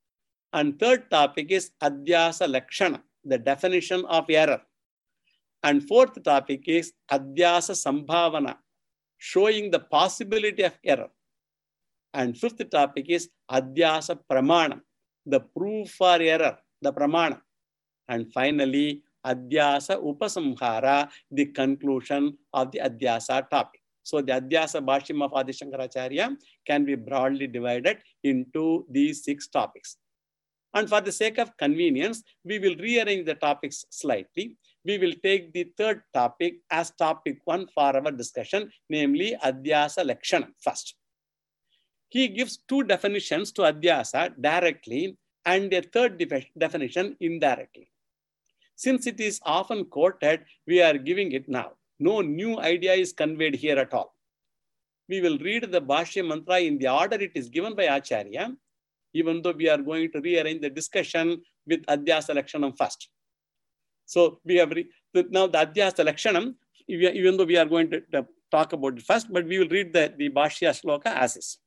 And third topic is Adhyasa Lakshana, the definition of error. And fourth topic is Adhyasa Sambhavana, showing the possibility of error. And fifth topic is Adhyasa Pramana, the proof for error, the Pramana. And finally, Adhyasa Upasamhara, the conclusion of the Adhyasa topic. So the Adhyasa Bhashyam of Adi Shankaracharya can be broadly divided into these six topics. And for the sake of convenience, we will rearrange the topics slightly. We will take the third topic as topic one for our discussion, namely Adhyasa Lakshana first. He gives two definitions to Adhyasa directly and a third de definition indirectly. Since it is often quoted, we are giving it now. No new idea is conveyed here at all. We will read the Bhashya mantra in the order it is given by Acharya, even though we are going to rearrange the discussion with Adhyasa Lakshanam first. So we have now the Adhyasa Lakshanam, even though we are going to talk about it first, but we will read the, the Bhashya Shloka as is.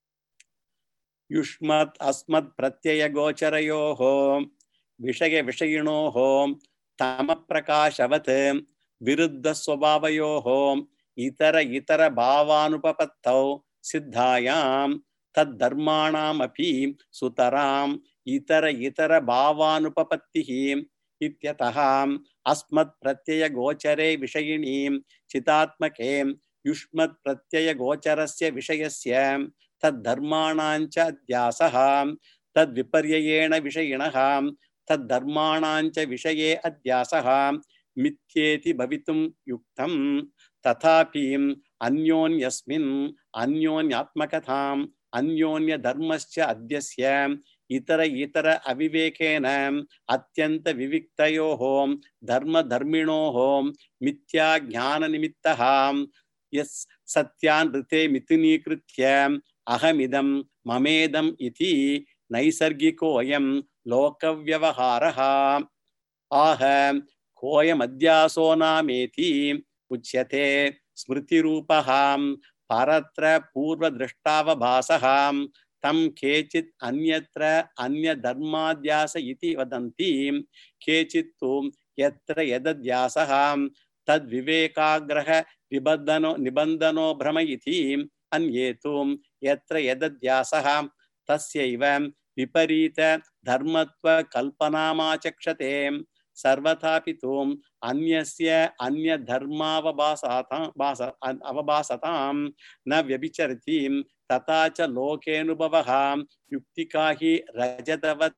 Yushmat asmat pratyaya gocharayoho vishaya vishayinoho tama prakashavat viruddha swabhavayoho itara itara bhavanupapattau siddhayam tad dharmanam api sutaram itara itara bhavanupapattihi ityataham asmat pratyaya gochare vishayinim chitatmake yushmat pratyaya gocharasya vishayasya tad dharmanancha adhyasaha tad viparyayena vishayinaha tad dharmanancha vishaye adhyasaha mityeti bhavitum yuktam tathapi anyonyasmin anyonyatmakatham anyonya dharmascha adhyasya itara itara avivekena atyanta viviktayoho dharma dharminoho mitya jnana nimittaha yes satyan rite mituni kritya ahamidam mamedam iti naisargiko ayam lokavyavaharaha aha koyam adhyaso nameti uchyate smriti rupaham paratra purva drishtava bhasaham tam kechit anyatra anya dharmadhyasa iti vadanti kechit tu yatra yadadhyasaham tad vivekagraha nibandano nibandano brahma iti anyetum yatra yadadhyasaham tasyaivam viparita dharmatva kalpanamachakshate sarvathapitum anyasya anya dharmavabasatam avabasatam na vyabhicharati tatacha lokenubhavaham yuktikahi rajatavat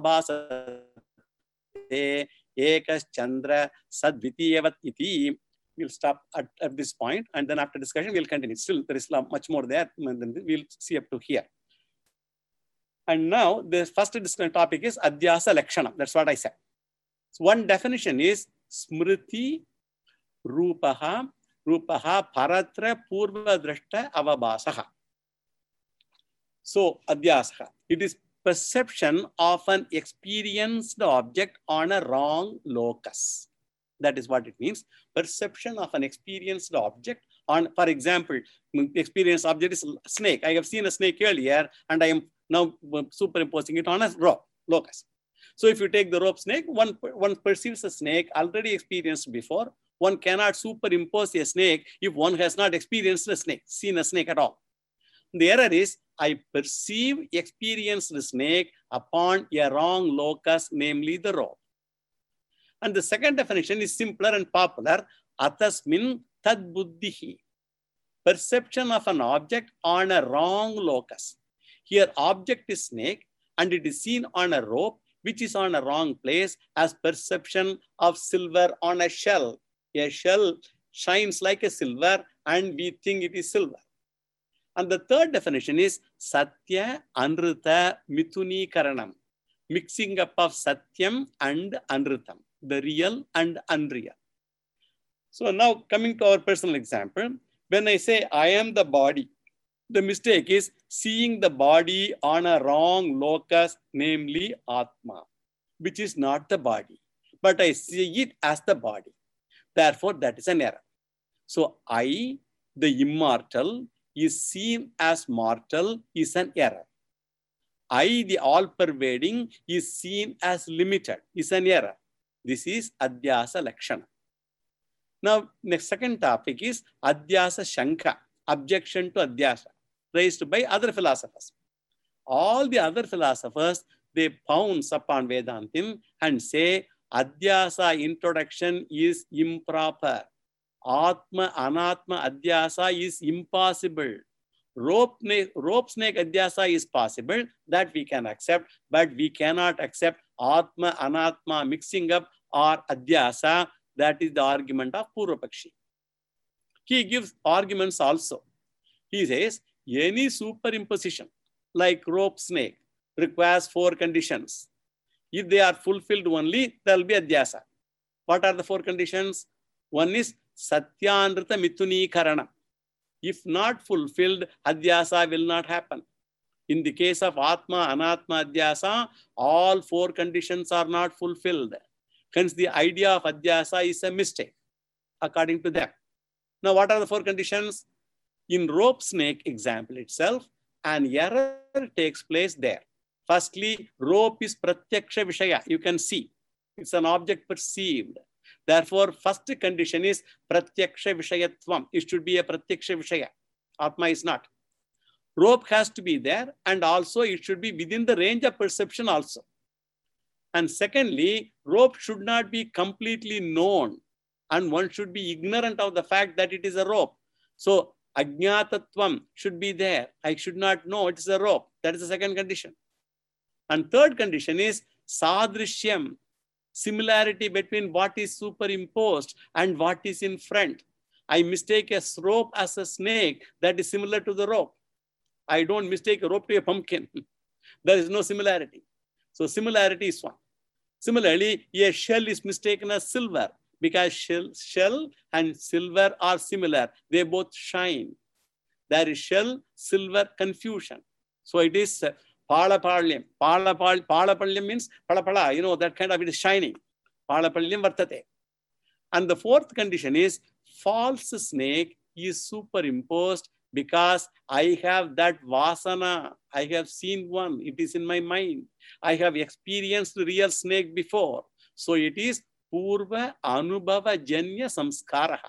avabasate ekas chandra sadvitiyavat iti. We'll stop at, at this point, and then after discussion we'll continue. Still there is much more there, and then we'll see up to here. And now the first discussion topic is Adhyasa Lakshana. That's what I said. So one definition is Smriti Rupaha Rupaha paratra purva drashta avabasaha. So, adhyasaha. It is perception of an experienced object on a wrong locus. That is what it means. Perception of an experienced object on, for example, experienced object is snake. I have seen a snake earlier and I am now superimposing it on a rope, locus. So if you take the rope snake, one, one perceives a snake already experienced before. One cannot superimpose a snake if one has not experienced a snake, seen a snake at all. The error is I perceive experienced the snake upon a wrong locus, namely the rope. And the second definition is simpler and popular. Atasmin tad buddhihi. Perception of an object on a wrong locus. Here object is snake and it is seen on a rope which is on a wrong place, as perception of silver on a shell. A shell shines like a silver and we think it is silver. And the third definition is Satya Anrita Mithuni Karanam. Mixing up of Satyam and Anritam, the real and unreal. So now coming to our personal example, when I say I am the body, the mistake is seeing the body on a wrong locus, namely Atma, which is not the body, but I see it as the body. Therefore, that is an error. So I, the immortal, is seen as mortal is an error. I, the all-pervading, is seen as limited is an error. This is Adhyasa Lakshana. Now, next second topic is Adhyasa Shanka, objection to Adhyasa, raised by other philosophers. All the other philosophers, they pounce upon Vedantim and say Adhyasa introduction is improper. Atma, Anatma Adhyasa is impossible. Rope, rope snake Adhyasa is possible, that we can accept, but we cannot accept Atma, Anatma mixing up or Adhyasa. That is the argument of Purvapakshi. He gives arguments also. He says any superimposition like rope snake requires four conditions. If they are fulfilled only, there will be Adhyasa. What are the four conditions? One is Satyanrita Mithuni Karana. If not fulfilled, Adhyasa will not happen. In the case of Atma, Anatma, Adhyasa, all four conditions are not fulfilled. Hence, the idea of Adhyasa is a mistake, according to them. Now, what are the four conditions? In rope snake example itself, an error takes place there. Firstly, rope is Pratyaksha Vishaya. You can see. It's an object perceived. Therefore, first condition is Pratyaksha Vishayatvam. It should be a Pratyaksha Vishaya. Atma is not. Rope has to be there, and also it should be within the range of perception also. And secondly, rope should not be completely known, and one should be ignorant of the fact that it is a rope. So, Ajñātatvam should be there. I should not know it is a rope. That is the second condition. And third condition is Sadrishyam, similarity between what is superimposed and what is in front. I mistake a rope as a snake that is similar to the rope. I don't mistake a rope to a pumpkin. There is no similarity. So similarity is one. Similarly, a shell is mistaken as silver because shell, shell and silver are similar. They both shine. There is shell, silver confusion. So it is uh, Palapalyam. Palapal, Palapalyam means Palapala, you know, that kind of it is shining. Palapalyam vartate. And the fourth condition is false snake is superimposed because I have that vasana. I have seen one. It is in my mind. I have experienced the real snake before. So it is Purva Anubhava Janya Samskaraha.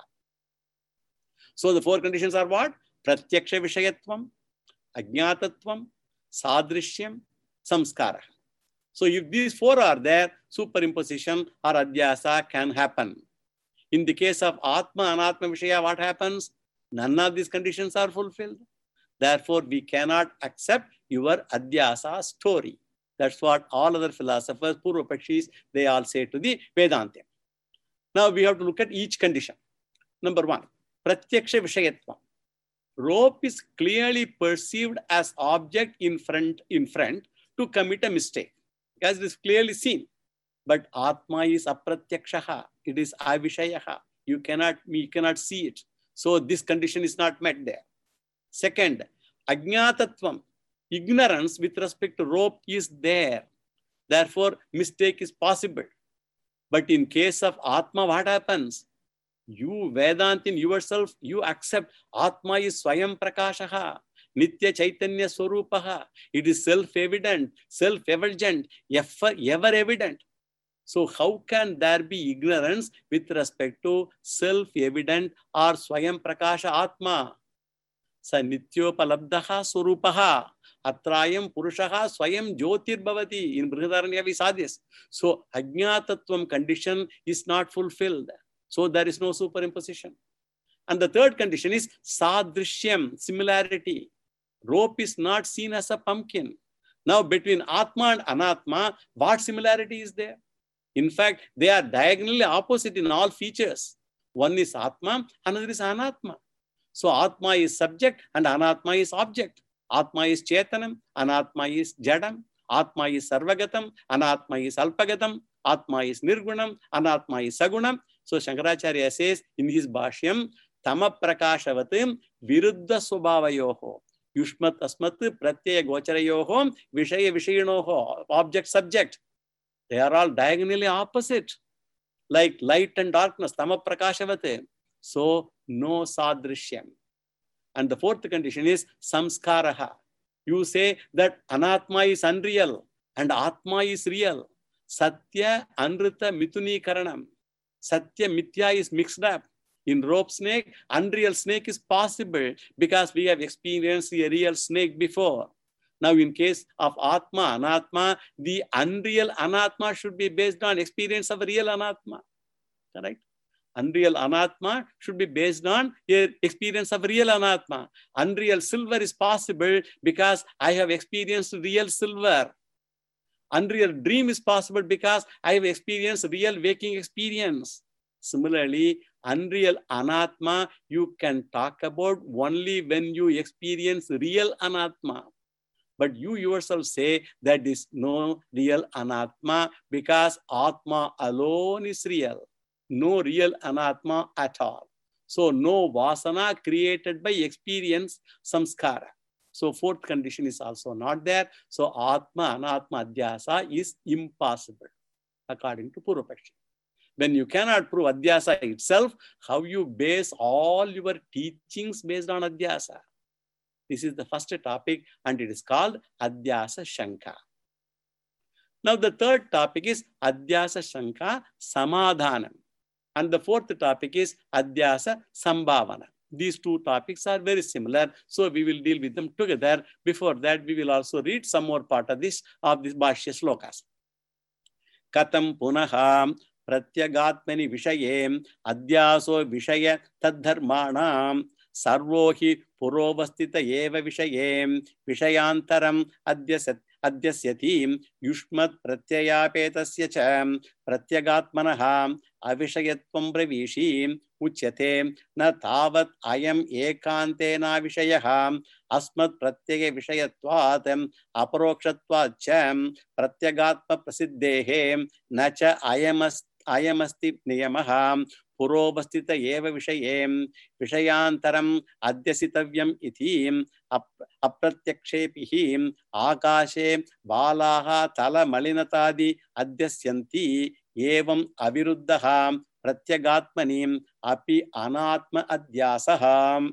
So the four conditions are what? Pratyaksha Vishayatvam, Ajñātatvam, Sadrishyam, Samskaraha. So if these four are there, superimposition or Adhyasa can happen. In the case of Atma, Anatma Vishaya, what happens? None of these conditions are fulfilled. Therefore, we cannot accept your Adhyasa story. That's what all other philosophers, Purvapakshis, they all say to the Vedanta. Now we have to look at each condition. Number one, Pratyaksha Vishayatva. Rope is clearly perceived as object in front, in front to commit a mistake because it is clearly seen. But Atma is Apratyakshaha. It is Avishayaha. You cannot, you cannot see it. So this condition is not met there. Second, ajñātatvam, ignorance with respect to rope is there. Therefore, mistake is possible. But in case of Atma, what happens? You, Vedant, in yourself, you accept Atma is Swayam Prakashaha, Nitya Chaitanya Swarupaha. It is self-evident, self-evident, ever-evident. So how can there be ignorance with respect to self-evident or Swayam Prakasha Atma? Sa Nityopalabdaha Swarupaha. Atrayam Purushaha Swayam Jyotir Bhavati. In Brihadaranya we saw this. So Ajñātatvam condition is not fulfilled. So there is no superimposition. And the third condition is Sadrishyam, similarity. Rope is not seen as a pumpkin. Now between Atma and Anatma, what similarity is there? In fact, they are diagonally opposite in all features. One is Atma, another is Anatma. So Atma is subject and Anatma is object. Atma is Chetanam, Anatma is Jadam. Atma is Sarvagatam, Anatma is Alpagatam. Atma is Nirgunam, Anatma is Sagunam. So Shankaracharya says in his Bhashyam, Tama Prakashavatim Viruddha Swabhavayoho. Yushmat Asmat Pratyaya Gocharayoho Vishaya Vishayanoho. Object subject. They are all diagonally opposite. Like light and darkness. Tama Prakashavate. So no Sadrishyam. And the fourth condition is Samskaraha. You say that Anatma is unreal and Atma is real. Satya Anrita Mithuni Karanam. Satya Mithya is mixed up. In rope snake, unreal snake is possible because we have experienced a real snake before. Now in case of Atma, Anatma, the unreal Anatma should be based on experience of real Anatma. Correct? Unreal Anatma should be based on a experience of real Anatma. Unreal silver is possible because I have experienced real silver. Unreal dream is possible because I have experienced real waking experience. Similarly, unreal Anatma, you can talk about only when you experience real Anatma. But you yourself say that there is no real Anatma because Atma alone is real. No real Anatma at all. So no Vasana created by experience, samskara. So fourth condition is also not there. So Atma, Anatma, Adhyasa is impossible according to Purvapaksha. When you cannot prove Adhyasa itself, how you base all your teachings based on Adhyasa? This is the first topic and it is called Adhyasa Shanka. Now the third topic is Adhyasa Shanka Samadhanam. And the fourth topic is Adhyasa Sambhavana. These two topics are very similar, so we will deal with them together. Before that, we will also read some more part of this of this Bhashya slokas. Katam punaha pratyagatmani vishaye adhyaso vishaya tadharmanam sarvohi purovastita eva vishaye vishayantaram adyasat adyasyati yushmat pratyayapetasya cha pratyagatmanaha avishayatvam bravishi uchyate na tavat ayam ekantena vishayaha asmat pratyaya vishayatvat aparokshatvat cha pratyagatma prasiddhehe na cha ayamas ayamasti niyamaha purovastita eva vishaye vishayantaram adyasitavyam iti apratyakshepihi akashe balaha tala malinatadi adyasyanti evam aviruddhaha pratyagatmanim api anatma adhyasaha.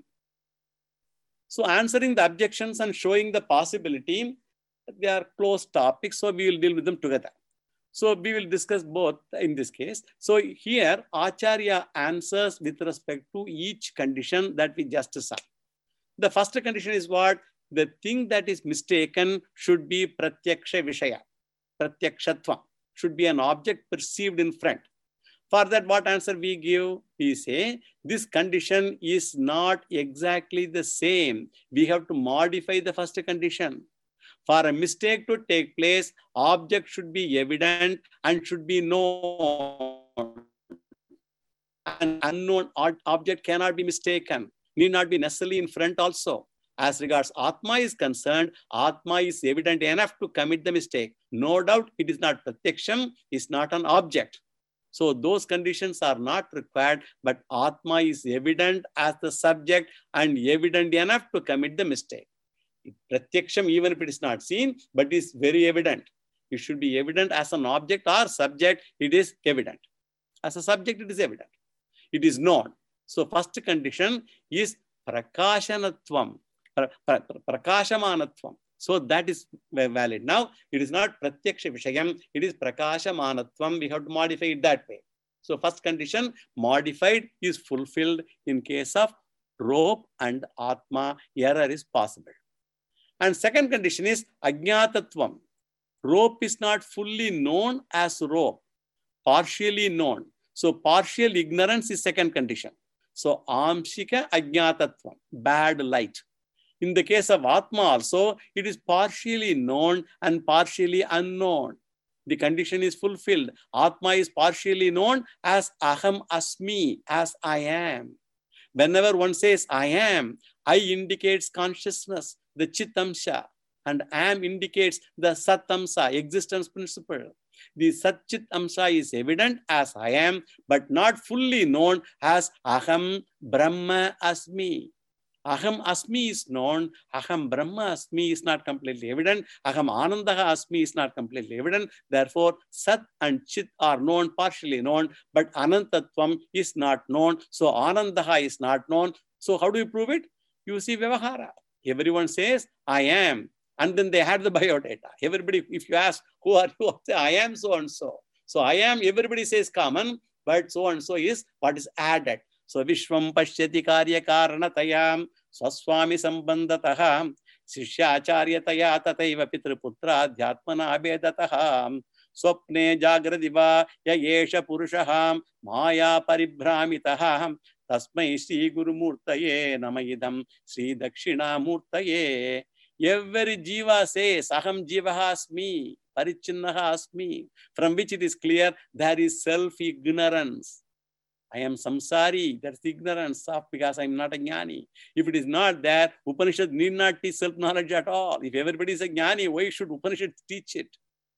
So answering the objections and showing the possibility, they are close topics, so we will deal with them together. So we will discuss both in this case. So here Acharya answers with respect to each condition that we just saw. The first condition is what? The thing that is mistaken should be pratyaksha vishaya. Pratyakshatva should be an object perceived in front. For that, what answer we give? We say, this condition is not exactly the same. We have to modify the first condition. For a mistake to take place, object should be evident and should be known. An unknown object cannot be mistaken, need not be necessarily in front also. As regards Atma is concerned, Atma is evident enough to commit the mistake. No doubt it is not pratyaksham, it's not an object. So those conditions are not required, but Atma is evident as the subject and evident enough to commit the mistake. Pratyaksham, even if it is not seen, but is very evident. It should be evident as an object or subject, it is evident. As a subject, it is evident. It is known. So first condition is prakashanatvam, pra, pra, prakashamanatvam. So that is valid. Now, it is not pratyaksha vishayam, it is prakashamanatvam. We have to modify it that way. So first condition, modified, is fulfilled in case of rope and atma. Error is possible. And second condition is ajnatatvam. Rope is not fully known as rope, partially known. So partial ignorance is second condition. So amshika ajnatatvam, bad light. In the case of Atma also, it is partially known and partially unknown. The condition is fulfilled. Atma is partially known as aham asmi, as I am. Whenever one says I am, I indicates consciousness, the chitamsha, and am indicates the satamsa, existence principle. The Satchit Amsa is evident as I am, but not fully known as Aham Brahma Asmi. Aham Asmi is known, Aham Brahma Asmi is not completely evident, Aham Anandaha Asmi is not completely evident. Therefore, Sat and Chit are known, partially known, but Anantatvam is not known. So Anandaha is not known. So how do you prove it? You see Vyavahara. Everyone says, I am. And then they had the biodata. Everybody, if you ask, who are you? Say, I am so and so. So I am, everybody says common, but so and so is what is added. So Vishwam Pashyati Karya Karanatayam Swaswami Sambandataha Sishya Acharyataya Tataiva Pitriputra Dhyatmana Abedataha Swapne Jagradiva Yayesha Purushaham Maya Paribhramitaham Tasmai Sri Guru Murtaye Namayidam Sri Dakshina Murtaye. Every jiva says, Aham jivaha asmi, parichinnaha asmi, from which it is clear there is self-ignorance. I am samsari, that's the ignorance of, because I am not a jnani. If it is not there, Upanishad need not teach self-knowledge at all. If everybody is a jnani, why should Upanishad teach it?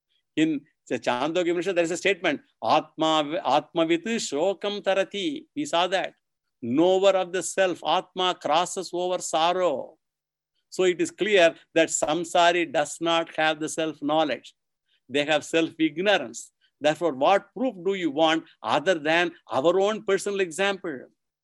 In the Chandogya Upanishad, there is a statement, Atma, Atmavit Shokam Tarati. We saw that. Knower of the self, Atma crosses over sorrow. So it is clear that samsari does not have the self-knowledge. They have self-ignorance. Therefore, what proof do you want other than our own personal example?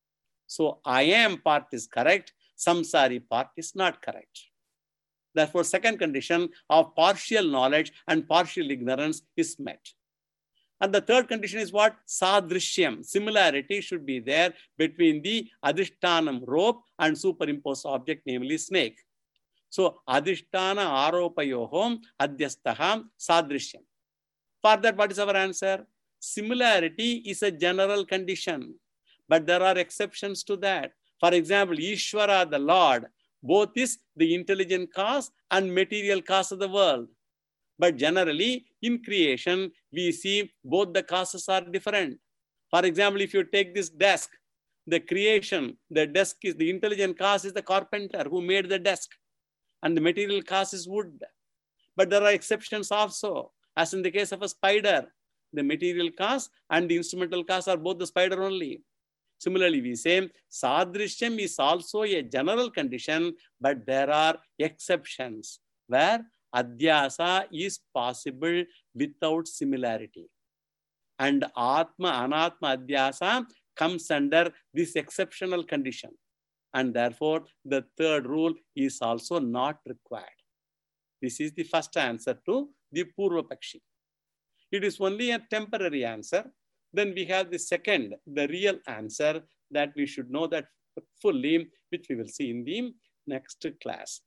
So I am part is correct, samsari part is not correct. Therefore, second condition of partial knowledge and partial ignorance is met. And the third condition is what? Sadrishyam. Similarity should be there between the adhishtanam rope and superimposed object, namely snake. So, adhishtana aropayohom adhyastaham sadrishyam. For that, what is our answer? Similarity is a general condition, but there are exceptions to that. For example, Ishvara, the Lord, both is the intelligent cause and material cause of the world. But generally, in creation, we see both the causes are different. For example, if you take this desk, the creation, the desk is the intelligent cause is the carpenter who made the desk. And the material cause is wood. But there are exceptions also, as in the case of a spider. The material cause and the instrumental cause are both the spider only. Similarly, we say Sadrishyam is also a general condition, but there are exceptions where Adhyasa is possible without similarity. And Atma, Anatma Adhyasa comes under this exceptional condition. And therefore, the third rule is also not required. This is the first answer to the Purva Pakshi. It is only a temporary answer. Then we have the second, the real answer that we should know that fully, which we will see in the next class.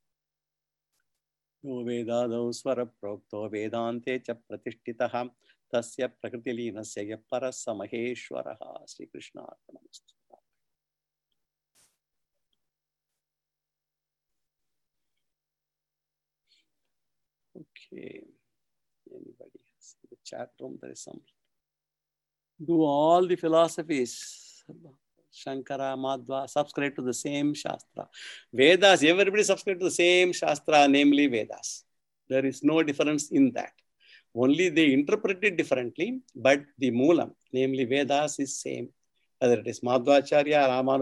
No Vedado Swara Prokto Vedante cha Pratishtitaha Tasya Prakritilinasya Parasa Maheshwaraha Sri Krishna Arpanamastu. Okay, anybody else in the chat room? There is some. Do all the philosophies, Shankara, Madhva, subscribe to the same Shastra. Vedas, everybody subscribe to the same Shastra, namely Vedas. There is no difference in that. Only they interpret it differently, but the Moolam, namely Vedas, is same. Whether it is Madhvacharya, Ramanuja,